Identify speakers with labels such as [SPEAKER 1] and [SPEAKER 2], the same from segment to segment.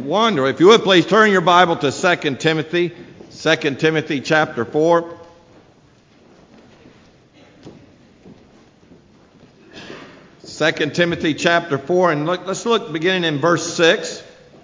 [SPEAKER 1] Wonderful. If you would please turn your Bible to 2 Timothy. 2 Timothy chapter 4. 2 Timothy chapter 4, and let's look beginning in verse 6,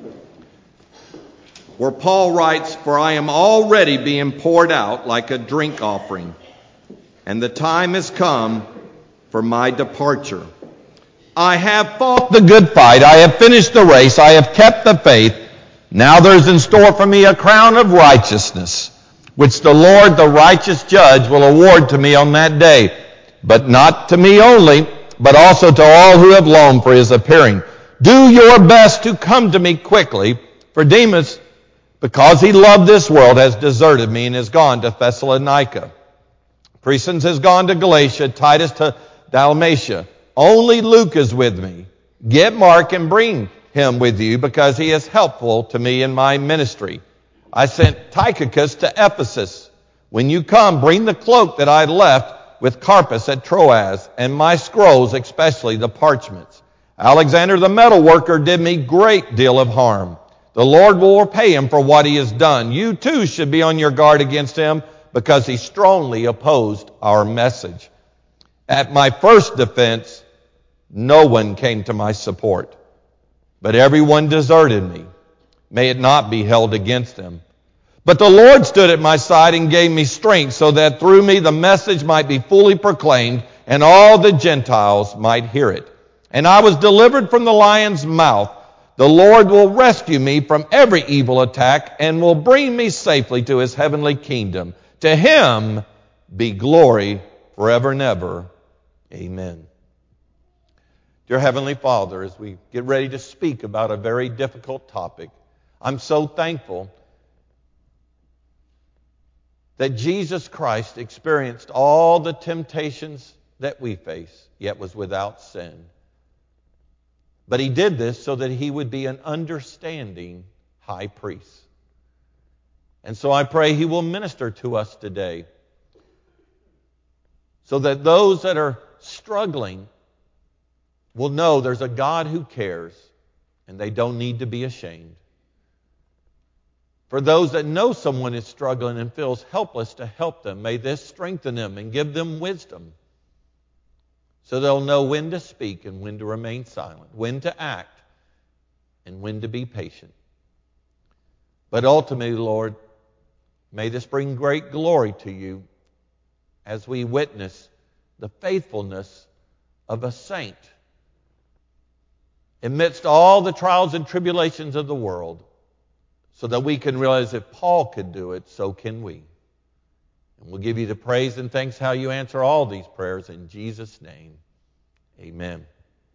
[SPEAKER 1] where Paul writes, "For I am already being poured out like a drink offering, and the time has come for my departure. I have fought the good fight, I have finished the race, I have kept the faith. Now there is in store for me a crown of righteousness, which the Lord, the righteous judge, will award to me on that day. But not to me only, but also to all who have longed for his appearing. Do your best to come to me quickly, for Demas, because he loved this world, has deserted me and has gone to Thessalonica. Crescens has gone to Galatia, Titus to Dalmatia. Only Luke is with me. Get Mark and bring him with you, because he is helpful to me in my ministry. I sent Tychicus to Ephesus. When you come, bring the cloak that I left with Carpus at Troas, and my scrolls, especially the parchments. Alexander the metal worker did me great deal of harm. The Lord will repay him for what he has done. You too should be on your guard against him, because he strongly opposed our message. At my first defense, no one came to my support, but everyone deserted me. May it not be held against them. But the Lord stood at my side and gave me strength, so that through me the message might be fully proclaimed, and all the Gentiles might hear it. And I was delivered from the lion's mouth. The Lord will rescue me from every evil attack, and will bring me safely to his heavenly kingdom. To him be glory forever and ever. Amen." Dear Heavenly Father, as we get ready to speak about a very difficult topic, I'm so thankful that Jesus Christ experienced all the temptations that we face, yet was without sin. But he did this so that he would be an understanding high priest. And so I pray he will minister to us today, so that those that are struggling will know there's a God who cares, and they don't need to be ashamed. For those that know someone is struggling and feels helpless to help them, may this strengthen them and give them wisdom, so they'll know when to speak and when to remain silent, when to act and when to be patient. But ultimately, Lord, may this bring great glory to you as we witness the faithfulness of a saint amidst all the trials and tribulations of the world, so that we can realize if Paul could do it, so can we. And we'll give you the praise and thanks how you answer all these prayers in Jesus' name. Amen.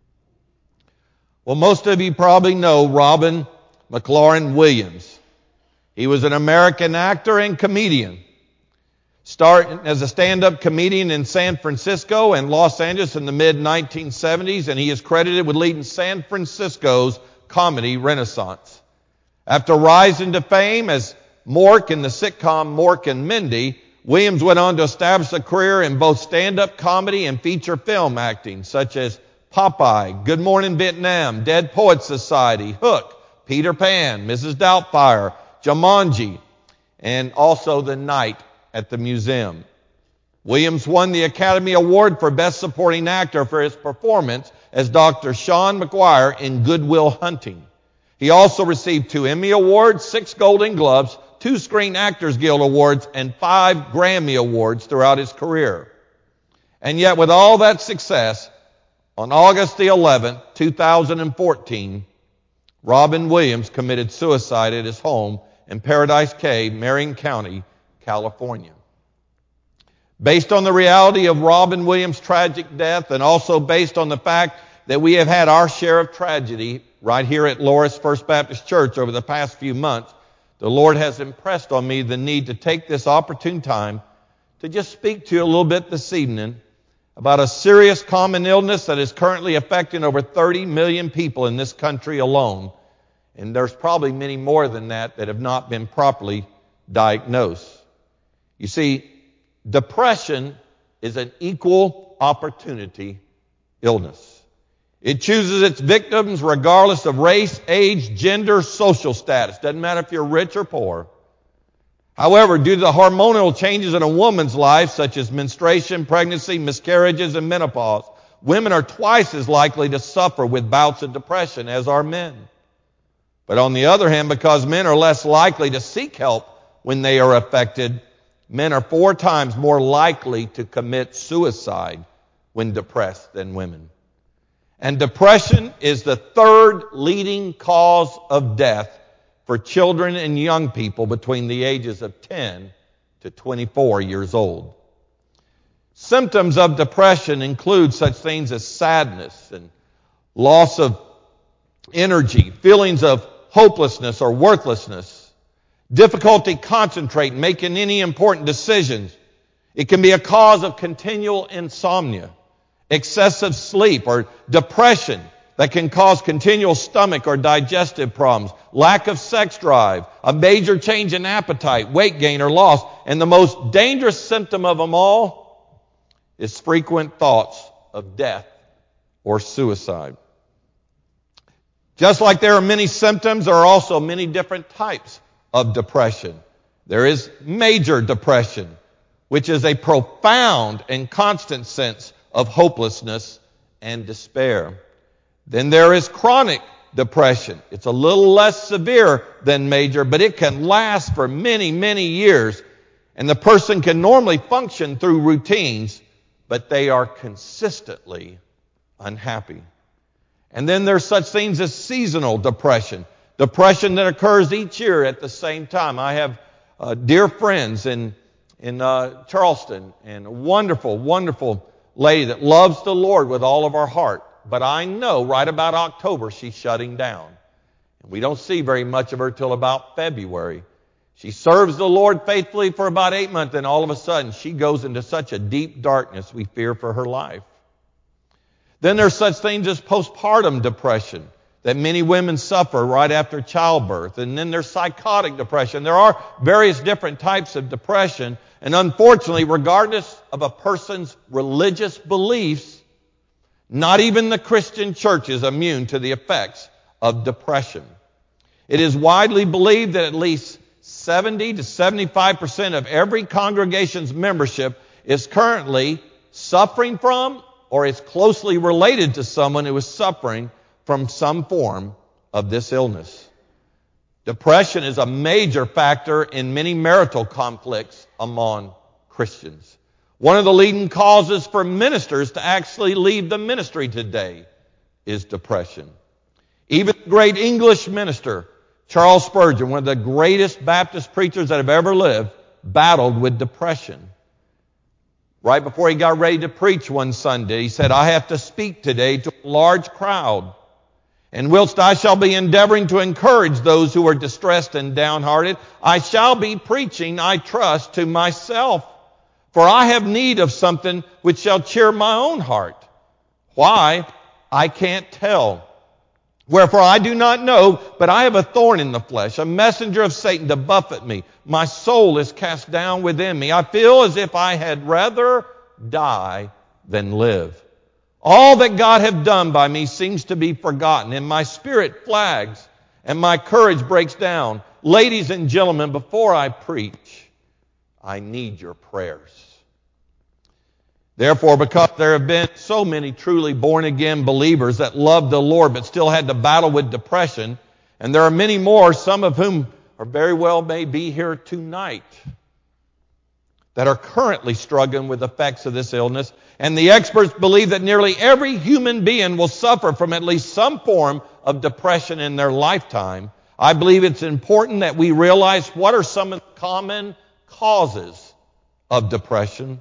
[SPEAKER 1] Well, most of you probably know Robin McLaurin Williams. He was an American actor and comedian. Started as a stand-up comedian in San Francisco and Los Angeles in the mid-1970s, and he is credited with leading San Francisco's comedy renaissance. After rising to fame as Mork in the sitcom Mork and Mindy, Williams went on to establish a career in both stand-up comedy and feature film acting, such as Popeye, Good Morning Vietnam, Dead Poets Society, Hook, Peter Pan, Mrs. Doubtfire, Jumanji, and also The Night at the Museum. Williams won the Academy Award for Best Supporting Actor for his performance as Dr. Sean McGuire in Good Will Hunting. He also received 2 Emmy Awards, 6 Golden Globes, 2 Screen Actors Guild Awards, and 5 Grammy Awards throughout his career. And yet, with all that success, on August the 11th, 2014, Robin Williams committed suicide at his home in Paradise Cay, Marin County, California. Based on the reality of Robin Williams' tragic death, and also based on the fact that we have had our share of tragedy right here at Loris First Baptist Church over the past few months, the Lord has impressed on me the need to take this opportune time to just speak to you a little bit this evening about a serious common illness that is currently affecting over 30 million people in this country alone. And there's probably many more than that that have not been properly diagnosed. You see, depression is an equal opportunity illness. It chooses its victims regardless of race, age, gender, social status. Doesn't matter if you're rich or poor. However, due to the hormonal changes in a woman's life, such as menstruation, pregnancy, miscarriages, and menopause, women are twice as likely to suffer with bouts of depression as are men. But on the other hand, because men are less likely to seek help when they are affected, men are 4 times more likely to commit suicide when depressed than women. And depression is the 3rd leading cause of death for children and young people between the ages of 10 to 24 years old. Symptoms of depression include such things as sadness and loss of energy, feelings of hopelessness or worthlessness, difficulty concentrating, making any important decisions. It can be a cause of continual insomnia, excessive sleep, or depression that can cause continual stomach or digestive problems, lack of sex drive, a major change in appetite, weight gain or loss, and the most dangerous symptom of them all is frequent thoughts of death or suicide. Just like there are many symptoms, there are also many different types of depression. There is major depression, which is a profound and constant sense of hopelessness and despair. Then there is chronic depression. It's a little less severe than major, but it can last for many, many years. And the person can normally function through routines, but they are consistently unhappy. And then there's such things as seasonal depression. Depression that occurs each year at the same time. I have dear friends in Charleston, and a wonderful, wonderful lady that loves the Lord with all of our heart. But I know right about October she's shutting down. And we don't see very much of her till about February. She serves the Lord faithfully for about 8 months, and all of a sudden she goes into such a deep darkness we fear for her life. Then there's such things as postpartum depression that many women suffer right after childbirth. And then there's psychotic depression. There are various different types of depression. And unfortunately, regardless of a person's religious beliefs, not even the Christian church is immune to the effects of depression. It is widely believed that at least 70 to 75% of every congregation's membership is currently suffering from or is closely related to someone who is suffering from some form of this illness. Depression is a major factor in many marital conflicts among Christians. One of the leading causes for ministers to actually leave the ministry today is depression. Even the great English minister, Charles Spurgeon, one of the greatest Baptist preachers that have ever lived, battled with depression. Right before he got ready to preach one Sunday, he said, "I have to speak today to a large crowd. And whilst I shall be endeavoring to encourage those who are distressed and downhearted, I shall be preaching, I trust, to myself. For I have need of something which shall cheer my own heart. Why? I can't tell. Wherefore I do not know, but I have a thorn in the flesh, a messenger of Satan to buffet me. My soul is cast down within me. I feel as if I had rather die than live. All that God hath done by me seems to be forgotten, and my spirit flags, and my courage breaks down. Ladies and gentlemen, before I preach, I need your prayers." Therefore, because there have been so many truly born-again believers that loved the Lord but still had to battle with depression, and there are many more, some of whom are very well may be here tonight, that are currently struggling with the effects of this illness, and the experts believe that nearly every human being will suffer from at least some form of depression in their lifetime. I believe it's important that we realize what are some of the common causes of depression.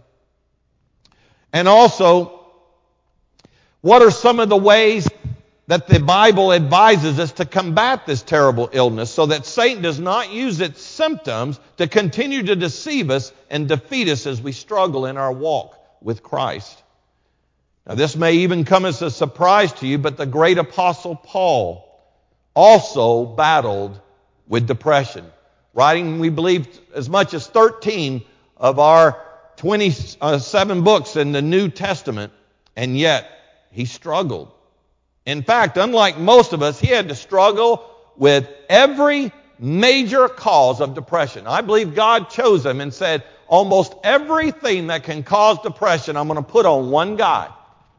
[SPEAKER 1] And also, what are some of the ways that the Bible advises us to combat this terrible illness so that Satan does not use its symptoms to continue to deceive us and defeat us as we struggle in our walk with Christ? Now, this may even come as a surprise to you, but the great apostle Paul also battled with depression, writing, we believe, as much as 13 of our 27 books in the New Testament, and yet he struggled In fact, unlike most of us, he had to struggle with every major cause of depression. I believe God chose him and said, almost everything that can cause depression, I'm going to put on one guy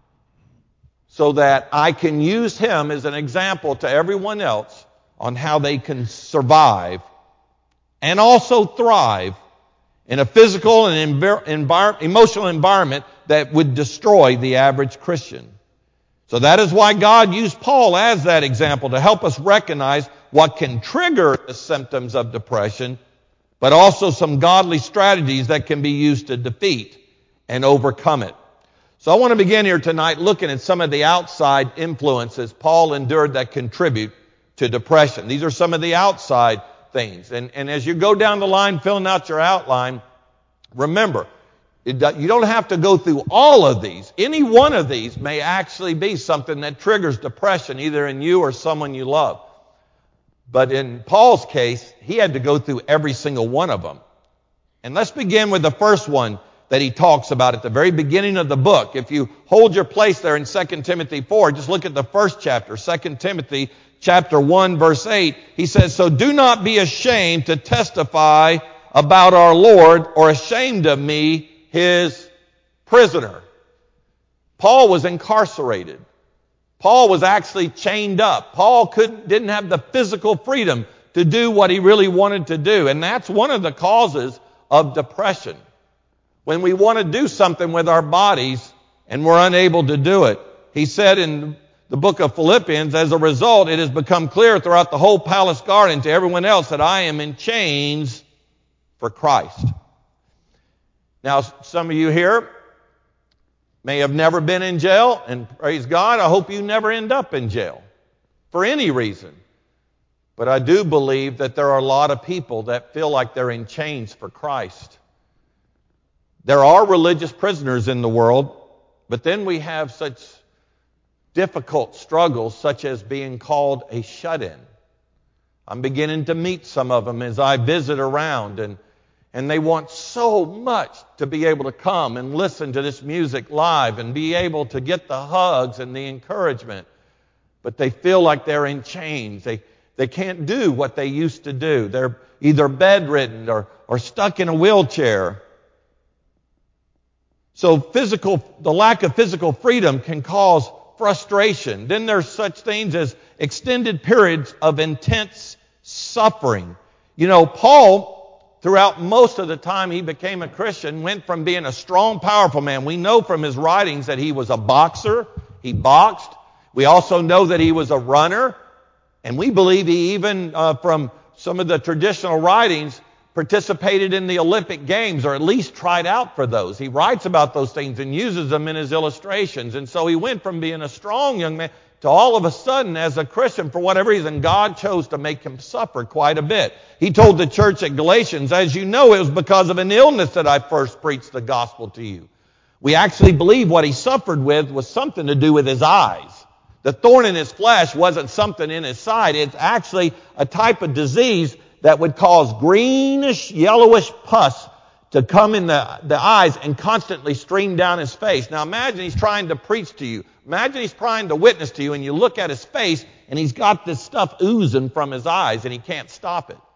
[SPEAKER 1] so that I can use him as an example to everyone else on how they can survive and also thrive in a physical and emotional environment that would destroy the average Christian. So that is why God used Paul as that example to help us recognize what can trigger the symptoms of depression, but also some godly strategies that can be used to defeat and overcome it. So I want to begin here tonight looking at some of the outside influences Paul endured that contribute to depression. These are some of the outside things. And as you go down the line filling out your outline, remember, you don't have to go through all of these. Any one of these may actually be something that triggers depression, either in you or someone you love. But in Paul's case, he had to go through every single one of them. And let's begin with the first one that he talks about at the very beginning of the book. If you hold your place there in 2 Timothy 4, just look at the first chapter, 2 Timothy chapter 1, verse 8. He says, "So do not be ashamed to testify about our Lord, or ashamed of me, his prisoner." Paul was incarcerated. Paul was actually chained up. Paul didn't have the physical freedom to do what he really wanted to do. And that's one of the causes of depression. When we want to do something with our bodies and we're unable to do it. He said in the book of Philippians, "As a result, it has become clear throughout the whole palace garden to everyone else that I am in chains for Christ." Now, some of you here may have never been in jail, and praise God, I hope you never end up in jail for any reason. But I do believe that there are a lot of people that feel like they're in chains for Christ. There are religious prisoners in the world, but then we have such difficult struggles, such as being called a shut-in. I'm beginning to meet some of them as I visit around, and they want so much to be able to come and listen to this music live and be able to get the hugs and the encouragement. But they feel like they're in chains. They can't do what they used to do. They're either bedridden or stuck in a wheelchair. So the lack of physical freedom can cause frustration. Then there's such things as extended periods of intense suffering. You know, Paul, throughout most of the time he became a Christian, went from being a strong, powerful man. We know from his writings that he was a boxer. He boxed. We also know that he was a runner. And we believe he even, from some of the traditional writings, participated in the Olympic Games, or at least tried out for those. He writes about those things and uses them in his illustrations. And so he went from being a strong young man to all of a sudden, as a Christian, for whatever reason, God chose to make him suffer quite a bit. He told the church at Galatians, "As you know, it was because of an illness that I first preached the gospel to you." We actually believe what he suffered with was something to do with his eyes. The thorn in his flesh wasn't something in his side. It's actually a type of disease that would cause greenish, yellowish pus to come in the eyes and constantly stream down his face. Now imagine he's trying to preach to you. Imagine he's trying to witness to you, and you look at his face and he's got this stuff oozing from his eyes and he can't stop it.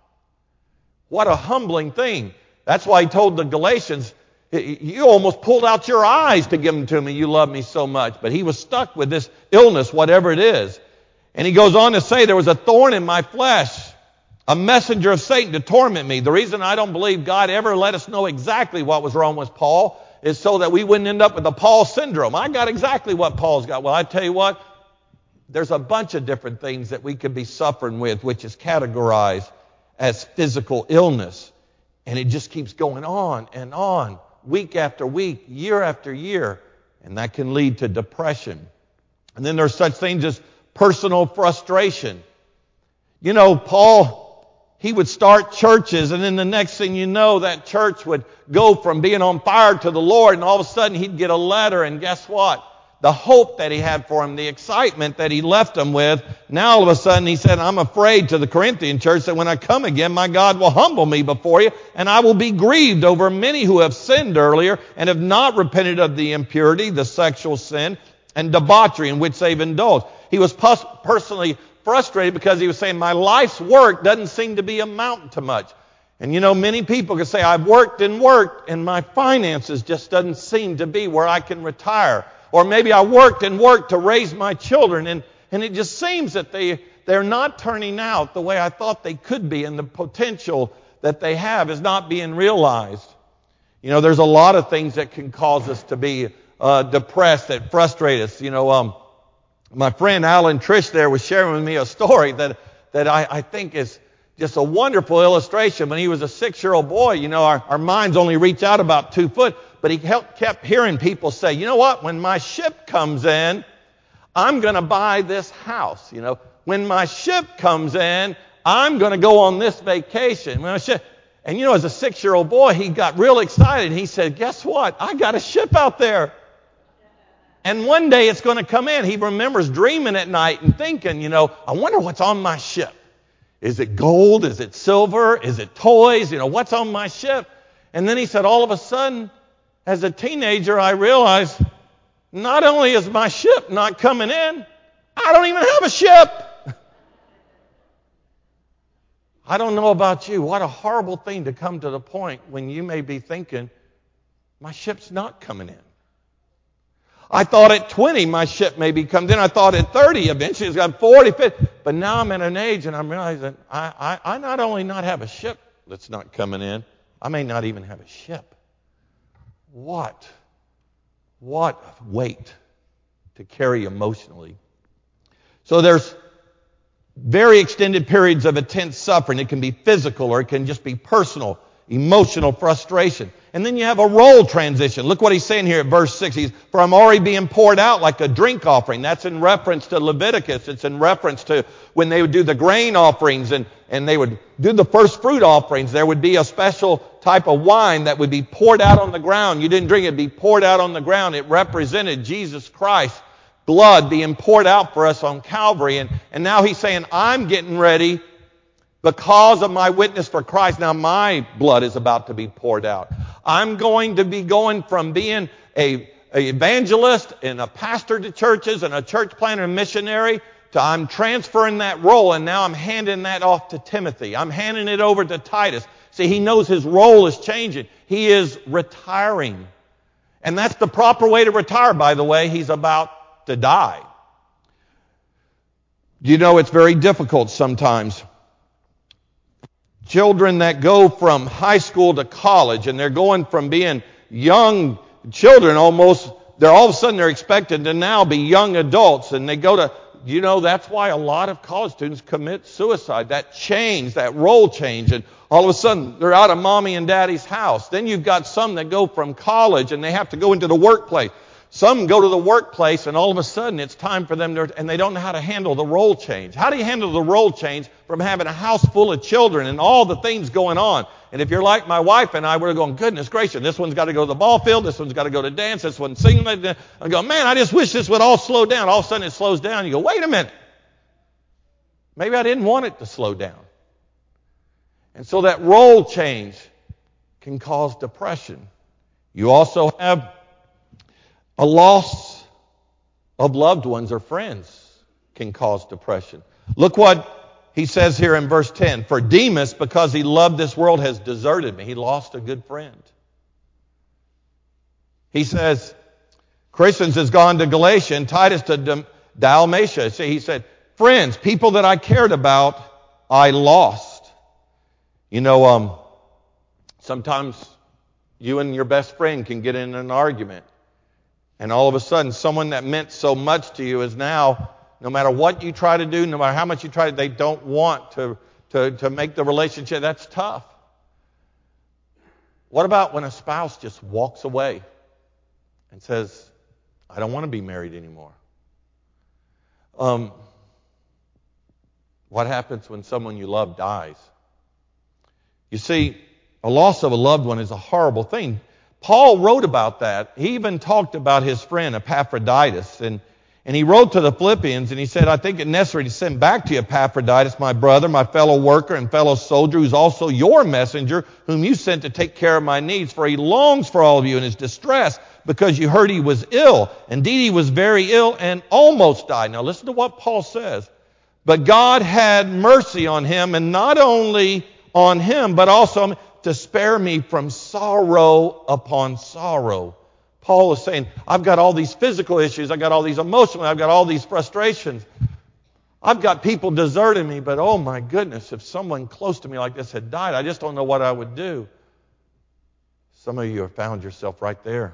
[SPEAKER 1] What a humbling thing. That's why he told the Galatians, "You almost pulled out your eyes to give them to me. You love me so much." But he was stuck with this illness, whatever it is. And he goes on to say, "There was a thorn in my flesh, a messenger of Satan to torment me." The reason I don't believe God ever let us know exactly what was wrong with Paul is so that we wouldn't end up with the Paul syndrome. I got exactly what Paul's got. Well, I tell you what, there's a bunch of different things that we could be suffering with, which is categorized as physical illness. And it just keeps going on and on, week after week, year after year. And that can lead to depression. And then there's such things as personal frustration. You know, Paul, he would start churches, and then the next thing you know, that church would go from being on fire to the Lord, and all of a sudden he'd get a letter, and guess what? The hope that he had for him, the excitement that he left them with, now all of a sudden he said, "I'm afraid," to the Corinthian church, "that when I come again, my God will humble me before you, and I will be grieved over many who have sinned earlier and have not repented of the impurity, the sexual sin, and debauchery in which they've indulged." He was personally frustrated because he was saying, my life's work doesn't seem to be amounting to much. And many people can say, I've worked, and my finances just doesn't seem to be where I can retire. Or maybe I worked to raise my children, and it just seems that they're not turning out the way I thought they could be, and the potential that they have is not being realized. There's a lot of things that can cause us to be depressed, that frustrate us. My friend Alan Trish there was sharing with me a story that I think is just a wonderful illustration. When he was a 6-year-old boy, our minds only reach out about 2 foot, but he kept hearing people say, you know what, when my ship comes in, I'm going to buy this house. When my ship comes in, I'm going to go on this vacation. And as a 6-year-old boy, he got real excited. He said, guess what? I got a ship out there. And one day it's going to come in. He remembers dreaming at night and thinking, I wonder what's on my ship. Is it gold? Is it silver? Is it toys? What's on my ship? And then he said, all of a sudden, as a teenager, I realized not only is my ship not coming in, I don't even have a ship. I don't know about you. What a horrible thing to come to the point when you may be thinking, my ship's not coming in. I thought at 20 my ship maybe comes in. I thought at 30 eventually it's got 40, 50. But now I'm at an age and I'm realizing I not only not have a ship that's not coming in, I may not even have a ship. What weight to carry emotionally. So there's very extended periods of intense suffering. It can be physical or it can just be personal, emotional frustration. And then you have a role transition. Look what he's saying here at verse 6. For I'm already being poured out like a drink offering. That's in reference to Leviticus. It's in reference to when they would do the grain offerings and they would do the first fruit offerings. There would be a special type of wine that would be poured out on the ground. You didn't drink it, it'd be poured out on the ground. It represented Jesus Christ's blood being poured out for us on Calvary. And now he's saying, I'm getting ready because of my witness for Christ. Now my blood is about to be poured out. I'm going to be going from being an evangelist and a pastor to churches and a church planter and missionary to I'm transferring that role, and now I'm handing that off to Timothy. I'm handing it over to Titus. See, he knows his role is changing. He is retiring. And that's the proper way to retire, by the way. He's about to die. It's very difficult sometimes. Children that go from high school to college, and they're going from being young children almost, all of a sudden they're expected to now be young adults, and they go to, that's why a lot of college students commit suicide. That change, that role change, and all of a sudden they're out of mommy and daddy's house. Then you've got some that go from college and they have to go into the workplace. Some go to the workplace and all of a sudden it's time for them and they don't know how to handle the role change. How do you handle the role change from having a house full of children and all the things going on? And if you're like my wife and I, we're going, goodness gracious, this one's got to go to the ball field, this one's got to go to dance, this one's singing. I go, man, I just wish this would all slow down. All of a sudden it slows down. You go, wait a minute. Maybe I didn't want it to slow down. And so that role change can cause depression. You also have a loss of loved ones or friends can cause depression. Look what he says here in verse 10. For Demas, because he loved this world, has deserted me. He lost a good friend. He says, Christians has gone to Galatia and Titus to Dalmatia. See, he said, friends, people that I cared about, I lost. Sometimes you and your best friend can get in an argument. And all of a sudden, someone that meant so much to you is now, no matter what you try to do, no matter how much you try, they don't want to make the relationship. That's tough. What about when a spouse just walks away and says, I don't want to be married anymore? What happens when someone you love dies? You see, a loss of a loved one is a horrible thing. Paul wrote about that. He even talked about his friend Epaphroditus. And And he wrote to the Philippians, and he said, I think it necessary to send back to you Epaphroditus, my brother, my fellow worker and fellow soldier, who's also your messenger, whom you sent to take care of my needs. For he longs for all of you and is distressed because you heard he was ill. Indeed, he was very ill and almost died. Now listen to what Paul says. But God had mercy on him, and not only on him, but also to spare me from sorrow upon sorrow. Paul is saying, I've got all these physical issues, I've got all these emotional, I've got all these frustrations. I've got people deserting me, but oh my goodness, if someone close to me like this had died, I just don't know what I would do. Some of you have found yourself right there.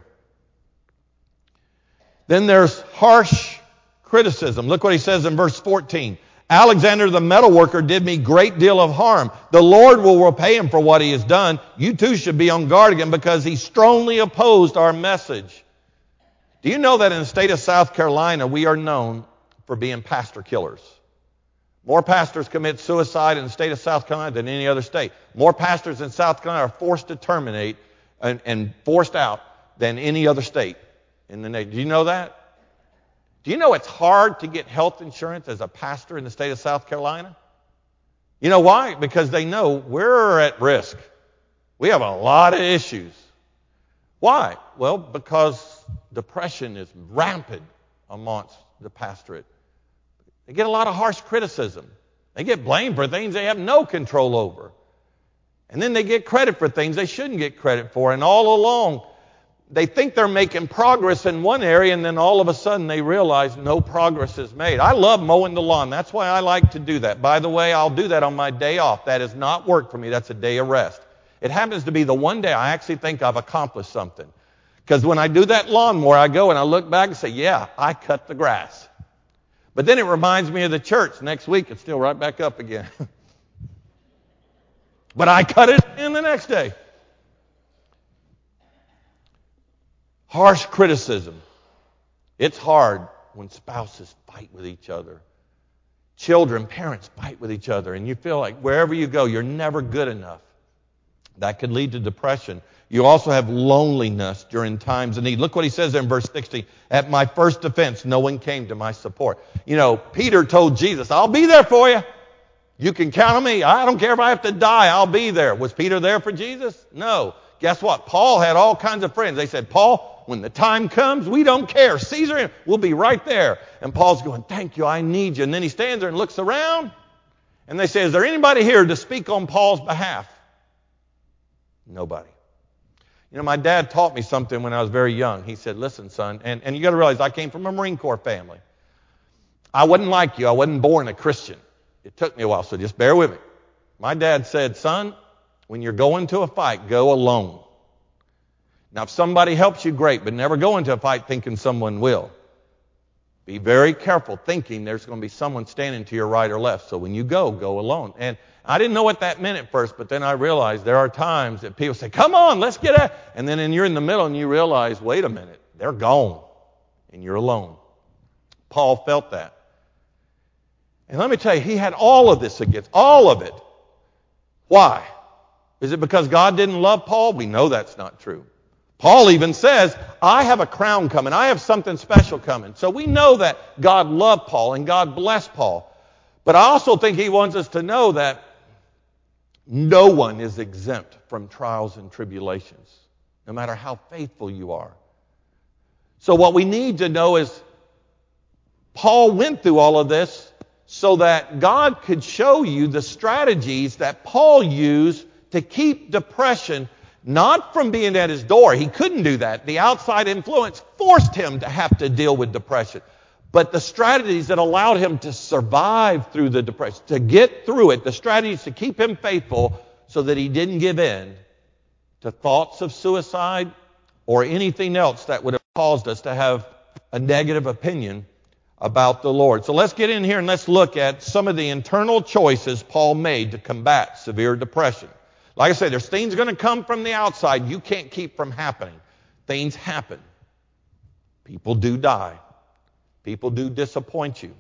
[SPEAKER 1] Then there's harsh criticism. Look what he says in verse 14. Alexander the metalworker did me great deal of harm. The Lord will repay him for what he has done. You too should be on guard again because he strongly opposed our message. Do you know that in the state of South Carolina, we are known for being pastor killers? More pastors commit suicide in the state of South Carolina than any other state. More pastors in South Carolina are forced to terminate and forced out than any other state in the nation. Do you know that? Do you know it's hard to get health insurance as a pastor in the state of South Carolina? You know why? Because they know we're at risk. We have a lot of issues. Why? Well, because depression is rampant amongst the pastorate. They get a lot of harsh criticism. They get blamed for things they have no control over. And then they get credit for things they shouldn't get credit for. And all along, they think they're making progress in one area, and then all of a sudden they realize no progress is made. I love mowing the lawn. That's why I like to do that. By the way, I'll do that on my day off. That is not work for me. That's a day of rest. It happens to be the one day I actually think I've accomplished something. Because when I do that lawnmower, I go and I look back and say, yeah, I cut the grass. But then it reminds me of the church. Next week, it's still right back up again. But I cut it in the next day. Harsh criticism. It's hard when spouses fight with each other. Children, parents fight with each other. And you feel like wherever you go, you're never good enough. That could lead to depression. You also have loneliness during times of need. Look what he says there in verse 60. At my first defense, no one came to my support. You know, Peter told Jesus, I'll be there for you. You can count on me. I don't care if I have to die. I'll be there. Was Peter there for Jesus? No. Guess what? Paul had all kinds of friends. They said, Paul, when the time comes, we don't care. Caesar, we'll be right there. And Paul's going, thank you, I need you. And then he stands there and looks around. And they say, is there anybody here to speak on Paul's behalf? Nobody. You know, my dad taught me something when I was very young. He said, listen, son, and you got to realize I came from a Marine Corps family. I wasn't like you. I wasn't born a Christian. It took me a while, so just bear with me. My dad said, son, when you're going to a fight, go alone. Now, if somebody helps you, great, but never go into a fight thinking someone will. Be very careful thinking there's going to be someone standing to your right or left. So when you go alone. And I didn't know what that meant at first, but then I realized there are times that people say, come on, let's get out. And then you're in the middle and you realize, wait a minute, they're gone and you're alone. Paul felt that. And let me tell you, he had all of this against, all of it. Why? Is it because God didn't love Paul? We know that's not true. Paul even says, I have a crown coming. I have something special coming. So we know that God loved Paul and God blessed Paul. But I also think he wants us to know that no one is exempt from trials and tribulations, no matter how faithful you are. So what we need to know is Paul went through all of this so that God could show you the strategies that Paul used to keep depression not from being at his door. He couldn't do that. The outside influence forced him to have to deal with depression. But the strategies that allowed him to survive through the depression, to get through it, the strategies to keep him faithful so that he didn't give in to thoughts of suicide or anything else that would have caused us to have a negative opinion about the Lord. So let's get in here and let's look at some of the internal choices Paul made to combat severe depression. Like I said, there's things going to come from the outside you can't keep from happening. Things happen. People do die. People do disappoint you.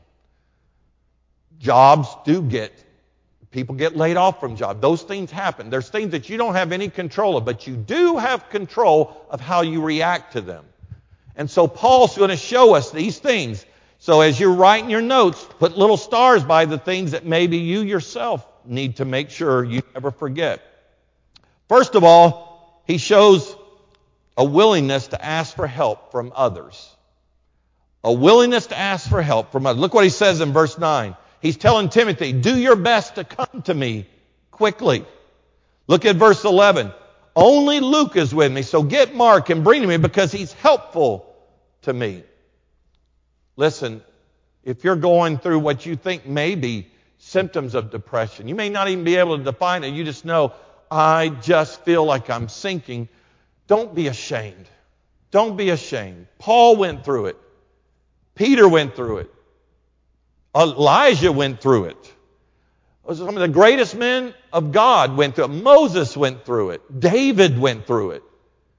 [SPEAKER 1] People get laid off from jobs. Those things happen. There's things that you don't have any control of, but you do have control of how you react to them. And so Paul's going to show us these things. So as you're writing your notes, put little stars by the things that maybe you yourself need to make sure you never forget. First of all, he shows a willingness to ask for help from others. A willingness to ask for help from others. Look what he says in verse 9. He's telling Timothy, do your best to come to me quickly. Look at verse 11. Only Luke is with me, so get Mark and bring him to me because he's helpful to me. Listen, if you're going through what you think may be symptoms of depression, you may not even be able to define it. You just know, I just feel like I'm sinking. Don't be ashamed. Don't be ashamed. Paul went through it. Peter went through it. Elijah went through it. Some of the greatest men of God went through it. Moses went through it. David went through it.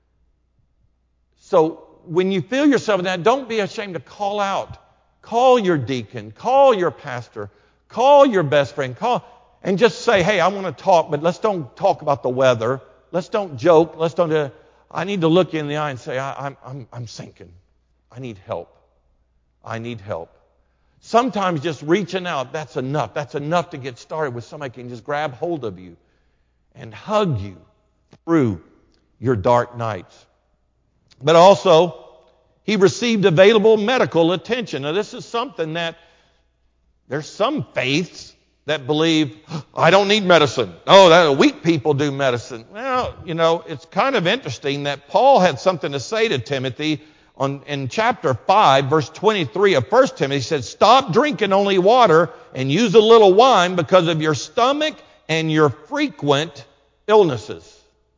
[SPEAKER 1] So when you feel yourself in that, don't be ashamed to call out. Call your deacon. Call your pastor. Call your best friend. Call and just say, hey, I want to talk, but let's don't talk about the weather. Let's don't joke. Let's don't. I need to look you in the eye and say, I'm sinking. I need help. I need help. Sometimes just reaching out, that's enough. That's enough to get started with somebody who can just grab hold of you and hug you through your dark nights. But also, he received available medical attention. Now, this is something that there's some faiths that believe, I don't need medicine. Oh, that weak people do medicine. Well, it's kind of interesting that Paul had something to say to Timothy in chapter 5, verse 23 of 1 Timothy. He said, stop drinking only water and use a little wine because of your stomach and your frequent illnesses.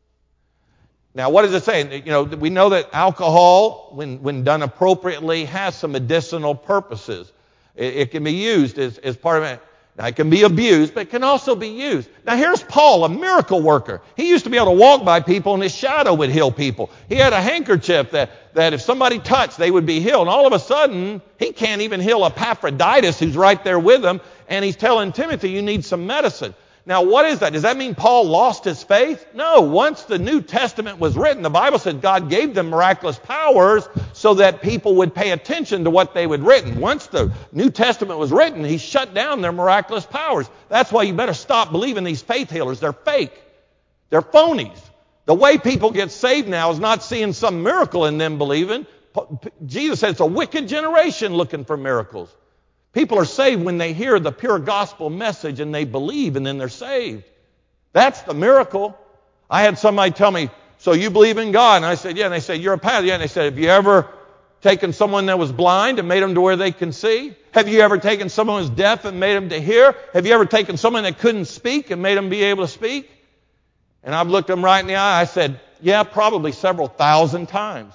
[SPEAKER 1] Now, what does it say? We know that alcohol, when done appropriately, has some medicinal purposes. It can be used as part of it. Now, it can be abused, but it can also be used. Now, here's Paul, a miracle worker. He used to be able to walk by people and his shadow would heal people. He had a handkerchief that if somebody touched, they would be healed. And all of a sudden, he can't even heal Epaphroditus, who's right there with him, and he's telling Timothy, you need some medicine. Now, what is that? Does that mean Paul lost his faith? No. Once the New Testament was written, the Bible said God gave them miraculous powers so that people would pay attention to what they had written. Once the New Testament was written, he shut down their miraculous powers. That's why you better stop believing these faith healers. They're fake. They're phonies. The way people get saved now is not seeing some miracle in them believing. Jesus said it's a wicked generation looking for miracles. People are saved when they hear the pure gospel message and they believe and then they're saved. That's the miracle. I had somebody tell me, so you believe in God? And I said, yeah. And they said, you're a pastor? Yeah. And they said, have you ever taken someone that was blind and made them to where they can see? Have you ever taken someone who was deaf and made them to hear? Have you ever taken someone that couldn't speak and made them be able to speak? And I've looked them right in the eye. I said, yeah, probably several thousand times.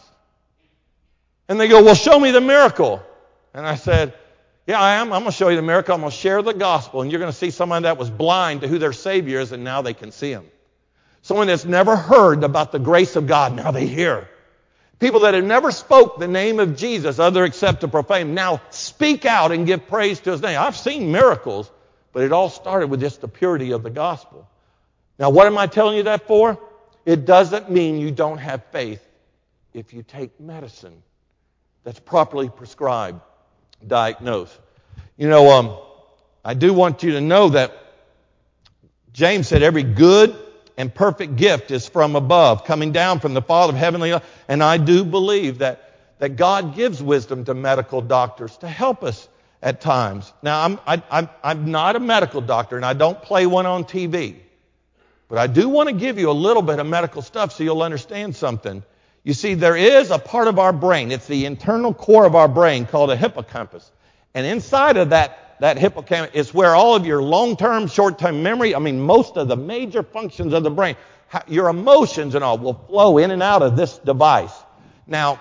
[SPEAKER 1] And they go, well, show me the miracle. And I said, yeah, I am. I'm going to show you the miracle. I'm going to share the gospel, and you're going to see someone that was blind to who their Savior is, and now they can see Him. Someone that's never heard about the grace of God, now they hear. People that have never spoke the name of Jesus, other except to proclaim, now speak out and give praise to His name. I've seen miracles, but it all started with just the purity of the gospel. Now, what am I telling you that for? It doesn't mean you don't have faith if you take medicine that's properly prescribed. Diagnose. I do want you to know that James said every good and perfect gift is from above, coming down from the Father of heavenly light. And I do believe that God gives wisdom to medical doctors to help us at times. Now, I'm not a medical doctor, and I don't play one on TV. But I do want to give you a little bit of medical stuff so you'll understand something. You see, there is a part of our brain. It's the internal core of our brain called a hippocampus. And inside of that hippocampus is where all of your long-term, short-term memory, most of the major functions of the brain, your emotions and all will flow in and out of this device. Now,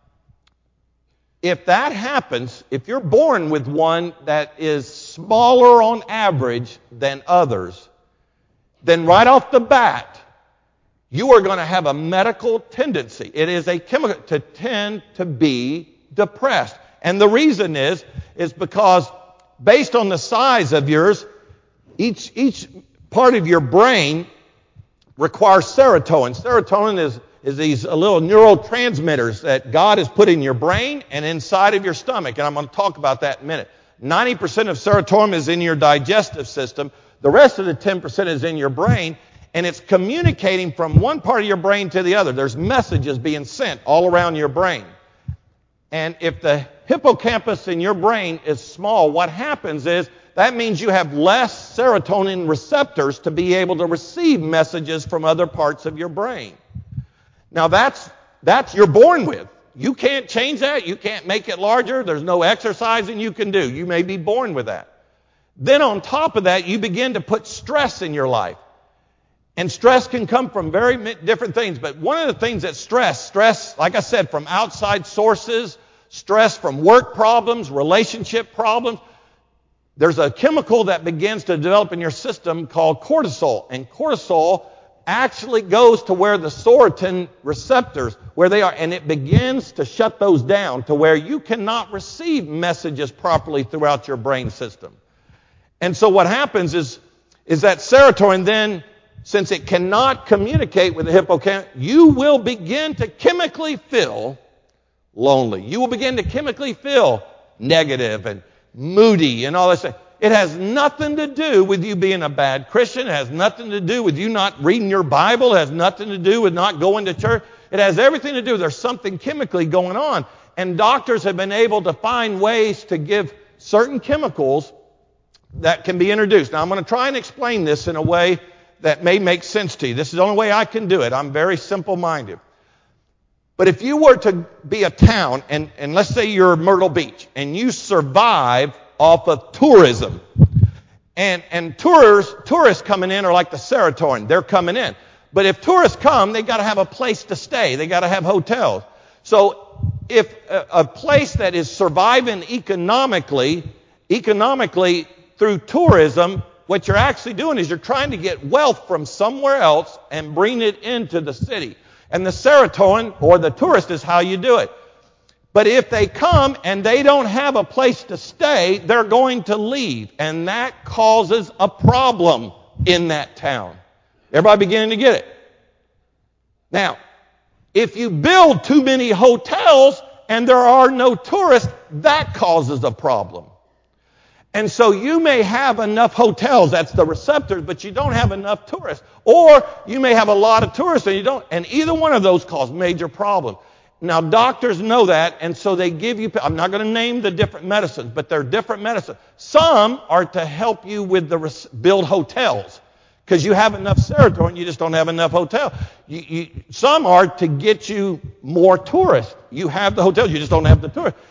[SPEAKER 1] if that happens, if you're born with one that is smaller on average than others, then right off the bat, you are going to have a medical tendency. It is a chemical to tend to be depressed. And the reason is because based on the size of yours, each part of your brain requires serotonin. Serotonin is these little neurotransmitters that God has put in your brain and inside of your stomach. And I'm going to talk about that in a minute. 90% of serotonin is in your digestive system. The rest of the 10% is in your brain. And it's communicating from one part of your brain to the other. There's messages being sent all around your brain. And if the hippocampus in your brain is small, what happens is that means you have less serotonin receptors to be able to receive messages from other parts of your brain. Now that's you're born with. You can't change that. You can't make it larger. There's no exercising you can do. You may be born with that. Then on top of that, you begin to put stress in your life. And stress can come from very different things. But one of the things that stress, like I said, from outside sources, stress from work problems, relationship problems, there's a chemical that begins to develop in your system called cortisol. And cortisol actually goes to where the serotonin receptors, where they are, and it begins to shut those down to where you cannot receive messages properly throughout your brain system. And so what happens is that serotonin then, since it cannot communicate with the hippocampus, you will begin to chemically feel lonely. You will begin to chemically feel negative and moody and all this stuff. It has nothing to do with you being a bad Christian. It has nothing to do with you not reading your Bible. It has nothing to do with not going to church. It has everything to do. There's something chemically going on. And doctors have been able to find ways to give certain chemicals that can be introduced. Now, I'm going to try and explain this in a way that may make sense to you. This is the only way I can do it. I'm very simple-minded. But if you were to be a town, and let's say you're Myrtle Beach, and you survive off of tourism, and tourists coming in are like the serotonin. They're coming in. But if tourists come, they got to have a place to stay. They got to have hotels. So if a place that is surviving economically through tourism, what you're actually doing is you're trying to get wealth from somewhere else and bring it into the city. And the serotonin, or the tourist, is how you do it. But if they come and they don't have a place to stay, they're going to leave. And that causes a problem in that town. Everybody beginning to get it? Now, if you build too many hotels and there are no tourists, that causes a problem. And so you may have enough hotels, that's the receptors, but you don't have enough tourists. Or you may have a lot of tourists and you don't, and either one of those cause major problems. Now doctors know that, and so they give you, I'm not going to name the different medicines, but they're different medicines. Some are to help you with build hotels, because you have enough serotonin, you just don't have enough hotel. Some are to get you more tourists. You have the hotels, you just don't have the tourists.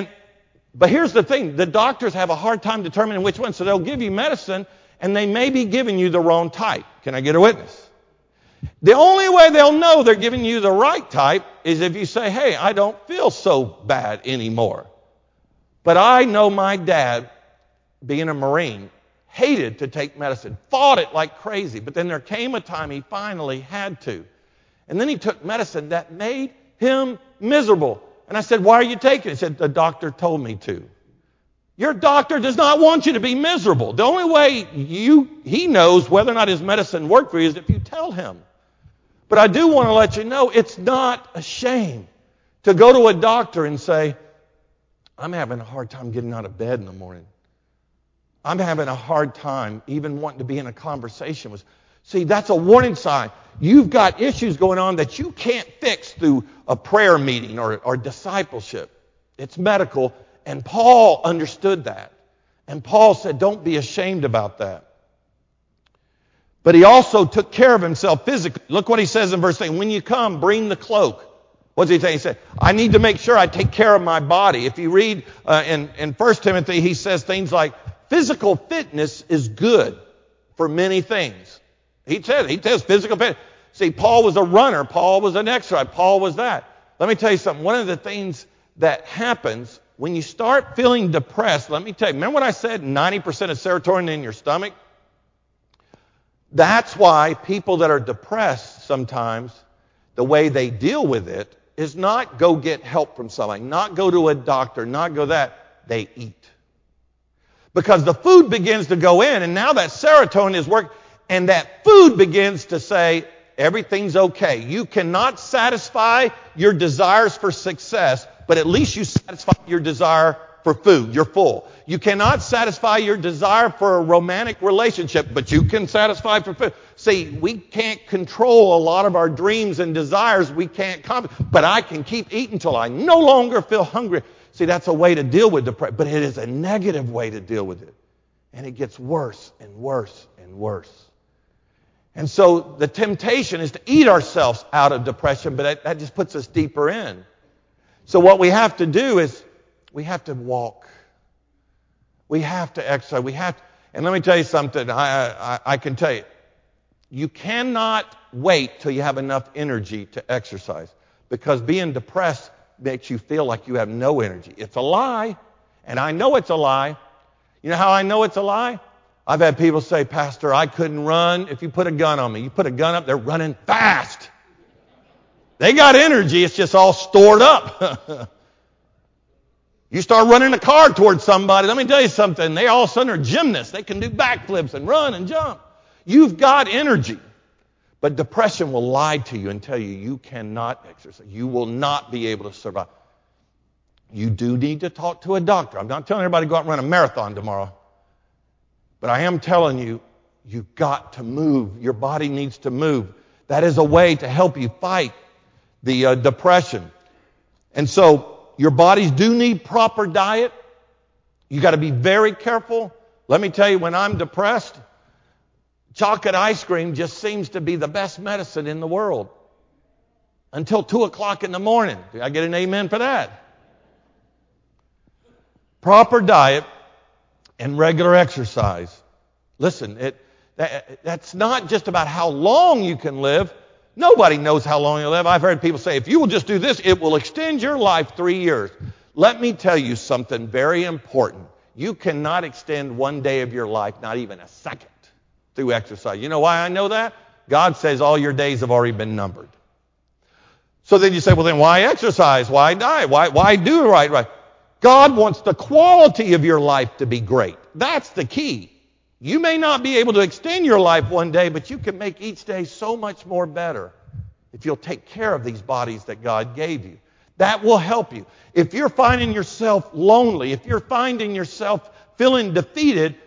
[SPEAKER 1] But here's the thing, the doctors have a hard time determining which one, so they'll give you medicine, and they may be giving you the wrong type. Can I get a witness? The only way they'll know they're giving you the right type is if you say, hey, I don't feel so bad anymore. But I know my dad, being a Marine, hated to take medicine, fought it like crazy, but then there came a time he finally had to. And then he took medicine that made him miserable. And I said, why are you taking it? He said, the doctor told me to. Your doctor does not want you to be miserable. The only way he knows whether or not his medicine worked for you is if you tell him. But I do want to let you know, it's not a shame to go to a doctor and say, I'm having a hard time getting out of bed in the morning. I'm having a hard time even wanting to be in a conversation with. See, that's a warning sign. You've got issues going on that you can't fix through a prayer meeting or discipleship. It's medical. And Paul understood that. And Paul said, don't be ashamed about that. But he also took care of himself physically. Look what he says in verse 8. When you come, bring the cloak. What does he say? He said, I need to make sure I take care of my body. If you read in 1 Timothy, he says things like, physical fitness is good for many things. He says physical fitness. See, Paul was a runner. Paul was an exercise. Paul was that. Let me tell you something. One of the things that happens when you start feeling depressed, let me tell you, remember what I said, 90% of serotonin in your stomach? That's why people that are depressed sometimes, the way they deal with it is not go get help from somebody, not go to a doctor, not go that. They eat. Because the food begins to go in, and now that serotonin is working, and that food begins to say, everything's okay. You cannot satisfy your desires for success, but at least you satisfy your desire for food. You're full. You cannot satisfy your desire for a romantic relationship, but you can satisfy for food. See, we can't control a lot of our dreams and desires. We can't but I can keep eating till I no longer feel hungry. See, that's a way to deal with depression, but it is a negative way to deal with it. And it gets worse and worse and worse. And so the temptation is to eat ourselves out of depression, but that just puts us deeper in. So what we have to do is we have to walk. We have to exercise. And let me tell you something. I can tell you, you cannot wait till you have enough energy to exercise, because being depressed makes you feel like you have no energy. It's a lie, and I know it's a lie. You know how I know it's a lie? I've had people say, Pastor, I couldn't run if you put a gun on me. You put a gun up, they're running fast. They got energy, it's just all stored up. You start running a car towards somebody, let me tell you something, they all of a sudden are gymnasts. They can do backflips and run and jump. You've got energy. But depression will lie to you and tell you you cannot exercise. You will not be able to survive. You do need to talk to a doctor. I'm not telling everybody to go out and run a marathon tomorrow. But I am telling you, you've got to move. Your body needs to move. That is a way to help you fight the depression. And so your bodies do need proper diet. You got to be very careful. Let me tell you, when I'm depressed, chocolate ice cream just seems to be the best medicine in the world. Until 2 o'clock in the morning. Do I get an amen for that? Proper diet and regular exercise. Listen, that's not just about how long you can live. Nobody knows how long you'll live. I've heard people say, if you will just do this, it will extend your life 3 years. Let me tell you something very important. You cannot extend 1 day of your life, not even a second, through exercise. You know why I know that? God says all your days have already been numbered. So then you say, well, then why exercise? Why diet? Why do right? God wants the quality of your life to be great. That's the key. You may not be able to extend your life 1 day, but you can make each day so much more better if you'll take care of these bodies that God gave you. That will help you. If you're finding yourself lonely, if you're finding yourself feeling defeated,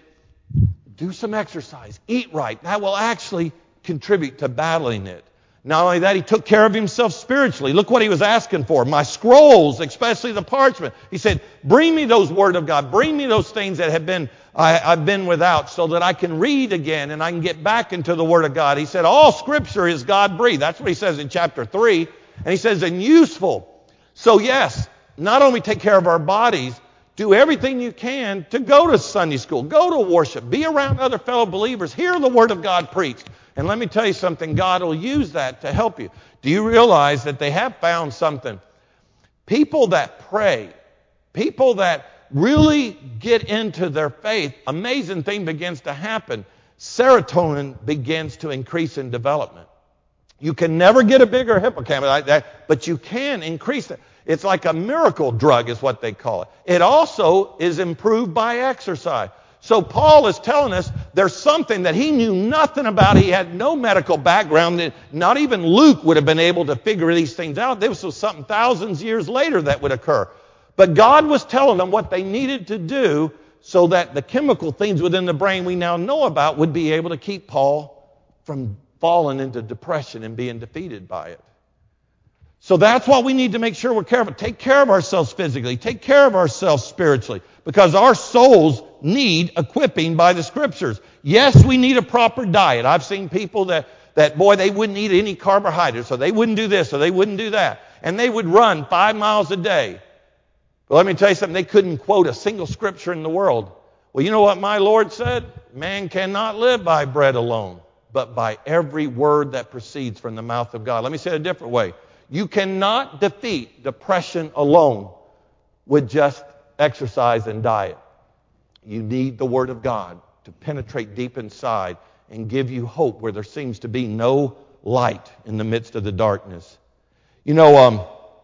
[SPEAKER 1] do some exercise. Eat right. That will actually contribute to battling it. Not only that, he took care of himself spiritually. Look what he was asking for. My scrolls, especially the parchment. He said, bring me those word of God. Bring me those things that I've been without, so that I can read again and I can get back into the word of God. He said, all scripture is God-breathed. That's what he says in chapter 3. And he says, and useful. So yes, not only take care of our bodies, do everything you can to go to Sunday school, go to worship, be around other fellow believers, hear the word of God preached. And let me tell you something, God will use that to help you. Do you realize that they have found something? People that pray, people that really get into their faith, amazing thing begins to happen. Serotonin begins to increase in development. You can never get a bigger hippocampus like that, but you can increase it. It's like a miracle drug is what they call it. It also is improved by exercise. So Paul is telling us there's something that he knew nothing about. He had no medical background. Not even Luke would have been able to figure these things out. This was something thousands of years later that would occur. But God was telling them what they needed to do so that the chemical things within the brain we now know about would be able to keep Paul from falling into depression and being defeated by it. So that's why we need to make sure we're careful. Take care of ourselves physically. Take care of ourselves spiritually. Because our souls need equipping by the Scriptures. Yes, we need a proper diet. I've seen people that they wouldn't eat any carbohydrates, or they wouldn't do this, or they wouldn't do that. And they would run 5 miles a day. But let me tell you something, they couldn't quote a single Scripture in the world. Well, you know what my Lord said? Man cannot live by bread alone, but by every word that proceeds from the mouth of God. Let me say it a different way. You cannot defeat depression alone with just exercise and diet. You need the Word of God to penetrate deep inside and give you hope where there seems to be no light in the midst of the darkness. You know,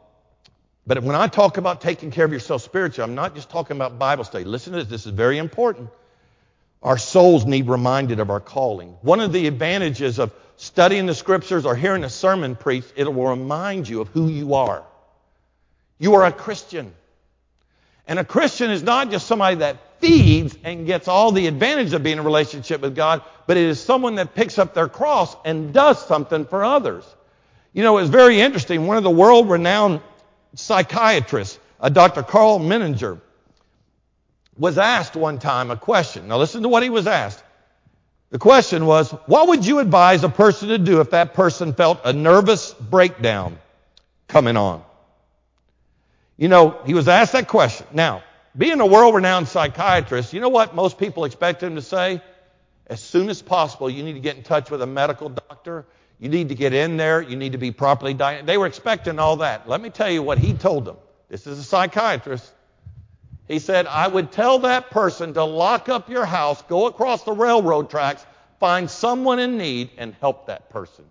[SPEAKER 1] but when I talk about taking care of yourself spiritually, I'm not just talking about Bible study. Listen to this. This is very important. Our souls need reminded of our calling. One of the advantages of studying the Scriptures or hearing a sermon preached, it will remind you of who you are. You are a Christian. And a Christian is not just somebody that feeds and gets all the advantage of being in a relationship with God, but it is someone that picks up their cross and does something for others. You know, it's very interesting. One of the world-renowned psychiatrists, Dr. Carl Menninger, was asked one time a question. Now listen to what he was asked. The question was, what would you advise a person to do if that person felt a nervous breakdown coming on? You know, he was asked that question. Now, being a world-renowned psychiatrist, you know what most people expect him to say? As soon as possible, you need to get in touch with a medical doctor. You need to get in there. You need to be properly diagnosed. They were expecting all that. Let me tell you what he told them. This is a psychiatrist. He said, I would tell that person to lock up your house, go across the railroad tracks, find someone in need, and help that person.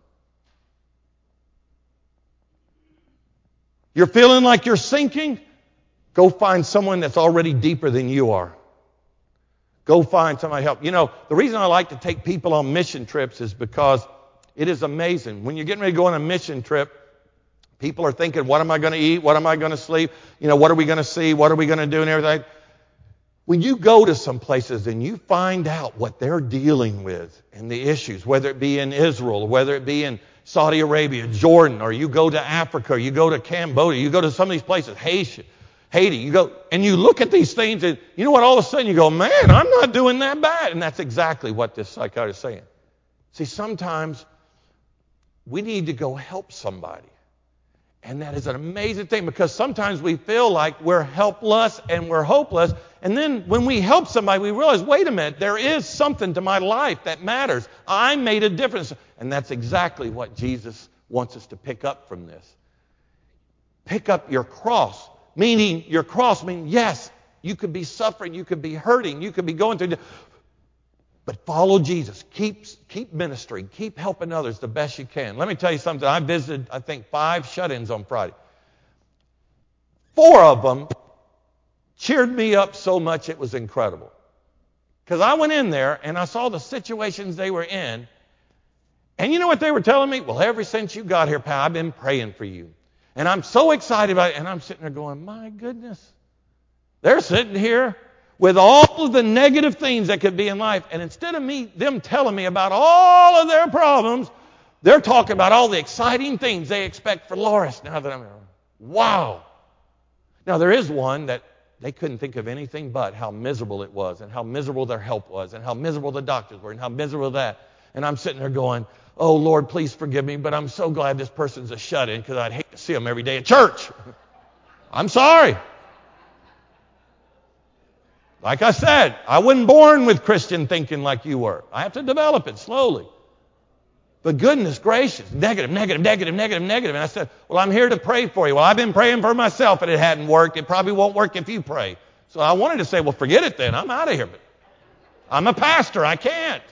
[SPEAKER 1] You're feeling like you're sinking? Go find someone that's already deeper than you are. Go find somebody to help. You know, the reason I like to take people on mission trips is because it is amazing. When you're getting ready to go on a mission trip, people are thinking, what am I going to eat? What am I going to sleep? You know, what are we going to see? What are we going to do and everything? When you go to some places and you find out what they're dealing with and the issues, whether it be in Israel, whether it be in Saudi Arabia, Jordan, or you go to Africa, or you go to Cambodia, you go to some of these places, Haiti, you go, and you look at these things and you know what, all of a sudden you go, man, I'm not doing that bad. And that's exactly what this psychiatrist is saying. See, sometimes we need to go help somebody. And that is an amazing thing because sometimes we feel like we're helpless and we're hopeless. And then when we help somebody, we realize, wait a minute, there is something to my life that matters. I made a difference. And that's exactly what Jesus wants us to pick up from this. Pick up your cross. Meaning, your cross means, yes, you could be suffering, you could be hurting, you could be going through. But follow Jesus. Keep ministering. Keep helping others the best you can. Let me tell you something. I visited, I think, 5 shut-ins on Friday. 4 of them cheered me up so much it was incredible. Because I went in there and I saw the situations they were in. And you know what they were telling me? Well, ever since you got here, pal, I've been praying for you. And I'm so excited about it. And I'm sitting there going, my goodness. They're sitting here with all of the negative things that could be in life. And instead of them telling me about all of their problems, they're talking about all the exciting things they expect for Loris. Now that I'm, wow. Now there is one that they couldn't think of anything but how miserable it was and how miserable their help was and how miserable the doctors were and how miserable that. And I'm sitting there going, oh, Lord, please forgive me, but I'm so glad this person's a shut-in because I'd hate to see them every day at church. I'm sorry. Like I said, I wasn't born with Christian thinking like you were. I have to develop it slowly. But goodness gracious, negative. And I said, well, I'm here to pray for you. Well, I've been praying for myself and it hadn't worked. It probably won't work if you pray. So I wanted to say, well, forget it then. I'm out of here. But I'm a pastor. I can't.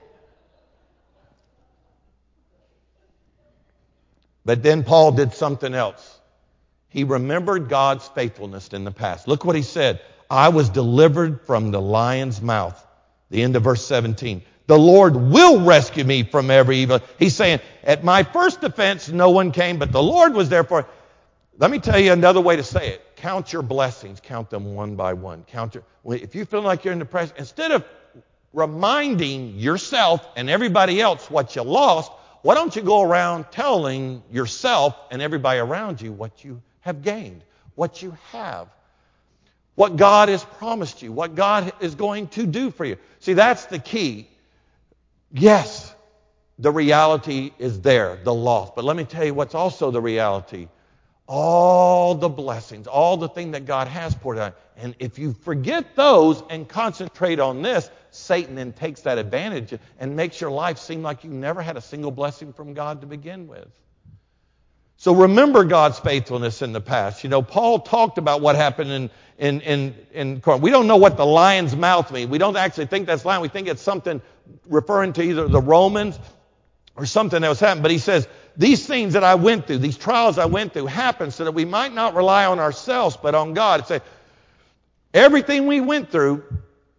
[SPEAKER 1] But then Paul did something else. He remembered God's faithfulness in the past. Look what he said. I was delivered from the lion's mouth. The end of verse 17. The Lord will rescue me from every evil. He's saying, at my first defense, no one came, but the Lord was there for it. Let me tell you another way to say it. Count your blessings. Count them one by one. If you feel like you're in depression, instead of reminding yourself and everybody else what you lost, why don't you go around telling yourself and everybody around you what you have gained, what you have, what God has promised you, what God is going to do for you. See, that's the key. Yes, the reality is there, the loss. But let me tell you what's also the reality. All the blessings, all the thing that God has poured out. And if you forget those and concentrate on this, Satan then takes that advantage and makes your life seem like you never had a single blessing from God to begin with. So remember God's faithfulness in the past. You know, Paul talked about what happened in Corinth. We don't know what the lion's mouth means. We don't actually think that's lion. We think it's something referring to either the Romans or something that was happening. But he says, these things that I went through, these trials I went through happened so that we might not rely on ourselves but on God. It's everything we went through,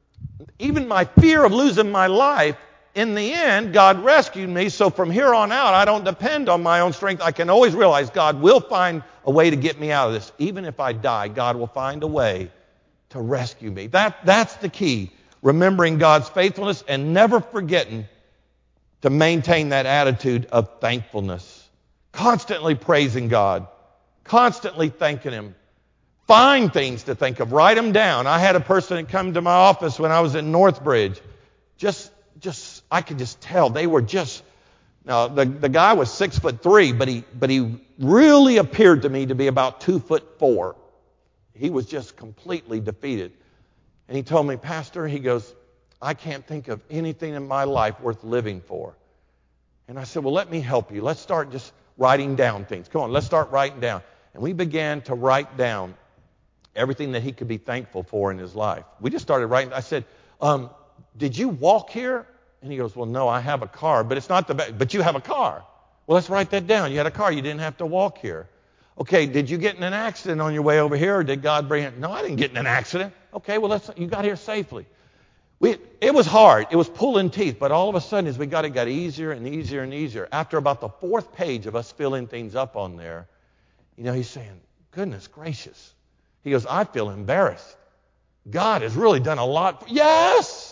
[SPEAKER 1] even my fear of losing my life, in the end, God rescued me. So from here on out, I don't depend on my own strength. I can always realize God will find a way to get me out of this. Even if I die, God will find a way to rescue me. That's the key. Remembering God's faithfulness and never forgetting to maintain that attitude of thankfulness. Constantly praising God. Constantly thanking Him. Find things to think of. Write them down. I had a person that come to my office when I was in Northbridge. I could just tell they were just. Now the guy was 6'3", but he really appeared to me to be about 2'4". He was just completely defeated. And he told me, Pastor, he goes, I can't think of anything in my life worth living for. And I said, well, let me help you. Let's start just writing down things. Come on, let's start writing down. And we began to write down everything that he could be thankful for in his life. We just started writing. I said, did you walk here? And he goes, well, no, I have a car, but it's not the best. But you have a car. Well, let's write that down. You had a car. You didn't have to walk here. Okay, did you get in an accident on your way over here, or did God bring it? No, I didn't get in an accident. Okay, well, you got here safely. It was hard. It was pulling teeth, but all of a sudden, as we got, it got easier and easier and easier. After about the 4th page of us filling things up on there, he's saying, goodness gracious. He goes, I feel embarrassed. God has really done a lot. Yes!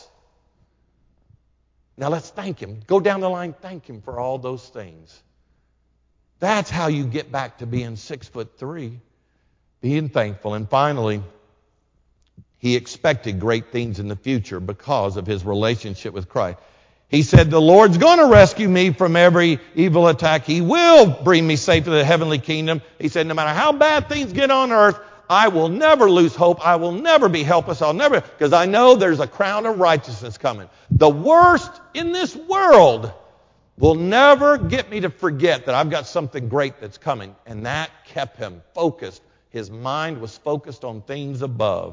[SPEAKER 1] Now let's thank Him. Go down the line, thank Him for all those things. That's how you get back to being 6'3", being thankful. And finally, he expected great things in the future because of his relationship with Christ. He said, the Lord's going to rescue me from every evil attack. He will bring me safe to the heavenly kingdom. He said, no matter how bad things get on earth, I will never lose hope. I will never be helpless. Because I know there's a crown of righteousness coming. The worst in this world will never get me to forget that I've got something great that's coming. And that kept him focused. His mind was focused on things above.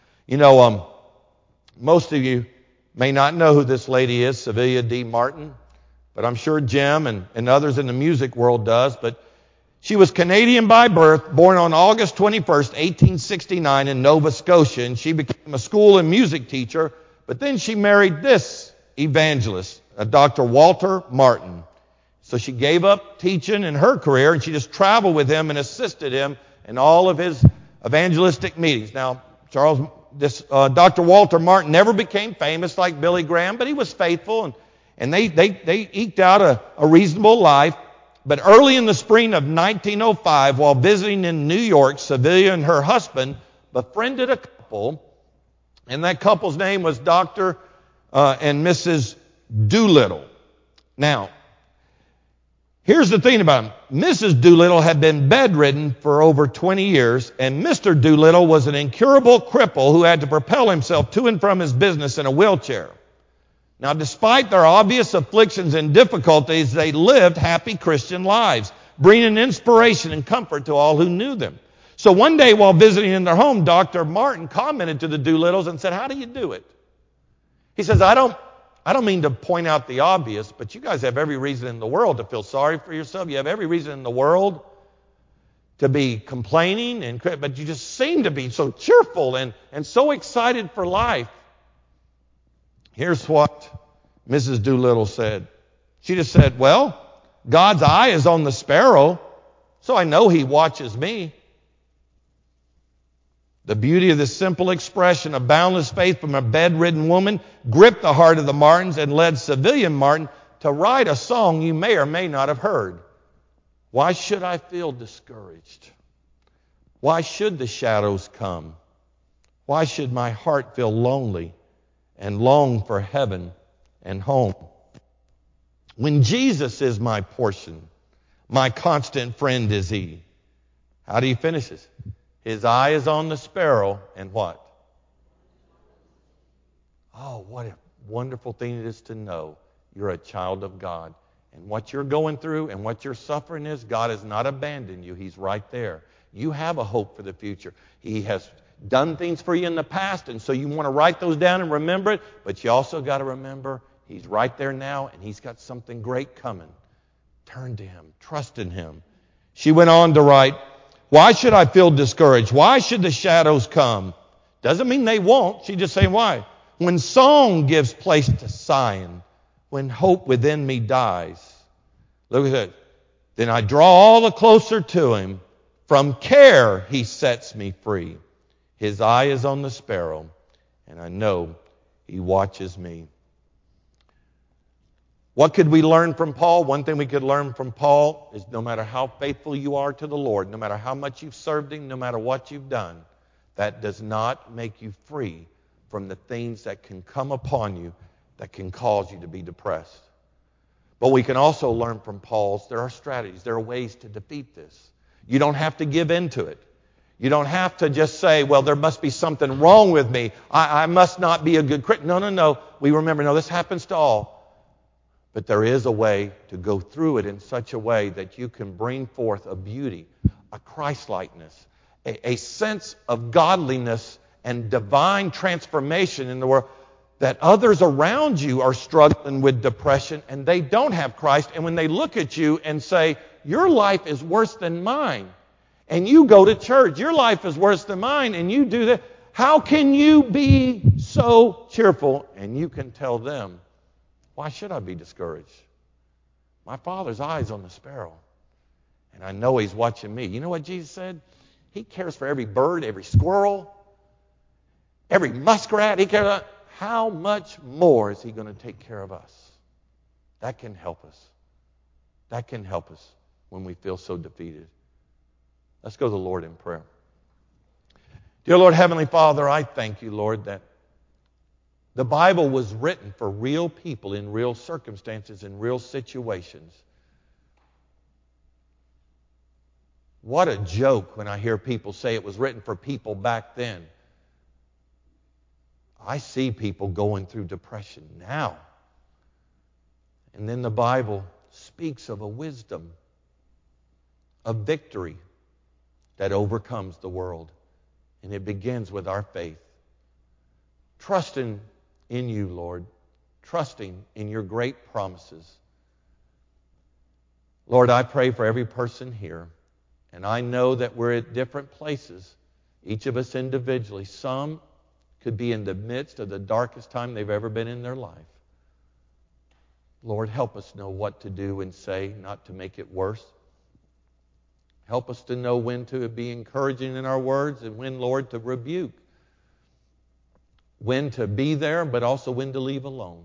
[SPEAKER 1] Most of you may not know who this lady is, Sevilla D. Martin, but I'm sure Jim and others in the music world does. But she was Canadian by birth, born on August 21st, 1869 in Nova Scotia, and she became a school and music teacher, but then she married this evangelist, Dr. Walter Martin. So she gave up teaching in her career, and she just traveled with him and assisted him in all of his evangelistic meetings. Now, Dr. Walter Martin never became famous like Billy Graham, but he was faithful, and they eked out a reasonable life. But early in the spring of 1905, while visiting in New York, Sevilla and her husband befriended a couple, and that couple's name was Dr. and Mrs. Doolittle. Now, here's the thing about him. Mrs. Doolittle had been bedridden for over 20 years, and Mr. Doolittle was an incurable cripple who had to propel himself to and from his business in a wheelchair. Now, despite their obvious afflictions and difficulties, they lived happy Christian lives, bringing inspiration and comfort to all who knew them. So one day while visiting in their home, Dr. Martin commented to the Doolittles and said, how do you do it? He says, I don't mean to point out the obvious, but you guys have every reason in the world to feel sorry for yourself. You have every reason in the world to be complaining, but you just seem to be so cheerful and so excited for life. Here's what Mrs. Doolittle said. She just said, well, God's eye is on the sparrow, so I know He watches me. The beauty of this simple expression of boundless faith from a bedridden woman gripped the heart of the Martins and led Sevilla Martin to write a song you may or may not have heard. Why should I feel discouraged? Why should the shadows come? Why should my heart feel lonely and long for heaven and home? When Jesus is my portion, my constant friend is He. How do you finish this? His eye is on the sparrow, and what? Oh, what a wonderful thing it is to know you're a child of God. And what you're going through and what you're suffering is, God has not abandoned you. He's right there. You have a hope for the future. He has done things for you in the past, and so you want to write those down and remember it, but you also got to remember He's right there now, and He's got something great coming. Turn to Him. Trust in Him. She went on to write, why should I feel discouraged? Why should the shadows come? Doesn't mean they won't. She just saying why. When song gives place to sighing, when hope within me dies. Look at that. Then I draw all the closer to him. From care he sets me free. His eye is on the sparrow, and I know he watches me. What could we learn from Paul? One thing we could learn from Paul is no matter how faithful you are to the Lord, no matter how much you've served him, no matter what you've done, that does not make you free from the things that can come upon you that can cause you to be depressed. But we can also learn from Paul's, there are strategies, there are ways to defeat this. You don't have to give in to it. You don't have to just say, well, there must be something wrong with me. I must not be a good Christian. No. We remember, no, this happens to all. But there is a way to go through it in such a way that you can bring forth a beauty, a Christ-likeness, a sense of godliness and divine transformation in the world, that others around you are struggling with depression and they don't have Christ. And when they look at you and say, your life is worse than mine, and you go to church, your life is worse than mine, and you do that, how can you be so cheerful? And you can tell them, why should I be discouraged? My Father's eyes on the sparrow, and I know He's watching me. You know what Jesus said? He cares for every bird, every squirrel, every muskrat. He cares. How much more is He going to take care of us? That can help us. That can help us when we feel so defeated. Let's go to the Lord in prayer. Dear Lord, Heavenly Father, I thank you, Lord, that the Bible was written for real people in real circumstances, in real situations. What a joke when I hear people say it was written for people back then. I see people going through depression now. And then the Bible speaks of a wisdom, a victory that overcomes the world. And it begins with our faith. Trusting in you, Lord. Trusting in your great promises. Lord, I pray for every person here. And I know that we're at different places, each of us individually. Some could be in the midst of the darkest time they've ever been in their life. Lord, help us know what to do and say, not to make it worse. Help us to know when to be encouraging in our words and when, Lord, to rebuke. When to be there, but also when to leave alone.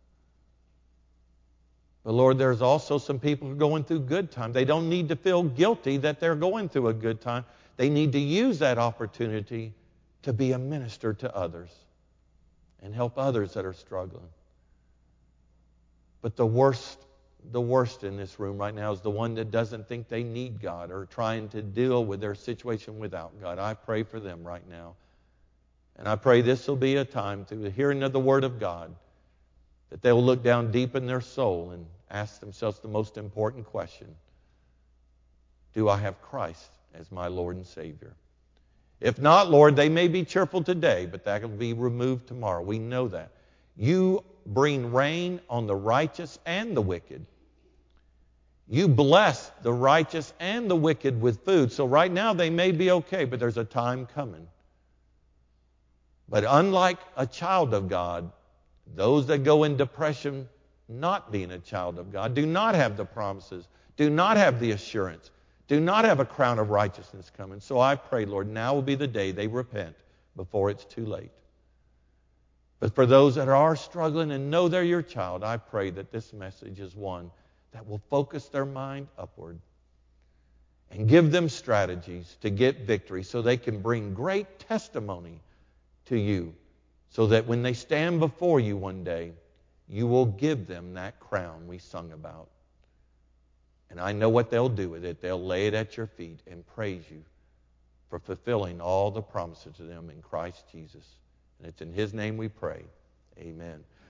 [SPEAKER 1] But Lord, there's also some people who are going through good times. They don't need to feel guilty that they're going through a good time. They need to use that opportunity to be a minister to others and help others that are struggling. But the worst in this room right now is the one that doesn't think they need God or trying to deal with their situation without God. I pray for them right now. And I pray this will be a time through the hearing of the Word of God that they will look down deep in their soul and ask themselves the most important question. Do I have Christ as my Lord and Savior? If not, Lord, they may be cheerful today, but that will be removed tomorrow. We know that. You bring rain on the righteous and the wicked. You bless the righteous and the wicked with food. So right now they may be okay, but there's a time coming. But unlike a child of God, those that go in depression not being a child of God do not have the promises, do not have the assurance, do not have a crown of righteousness coming. So I pray, Lord, now will be the day they repent before it's too late. But for those that are struggling and know they're your child, I pray that this message is one that will focus their mind upward and give them strategies to get victory so they can bring great testimony to you, so that when they stand before you one day, you will give them that crown we sung about. And I know what they'll do with it. They'll lay it at your feet and praise you for fulfilling all the promises to them in Christ Jesus. And it's in His name we pray. Amen.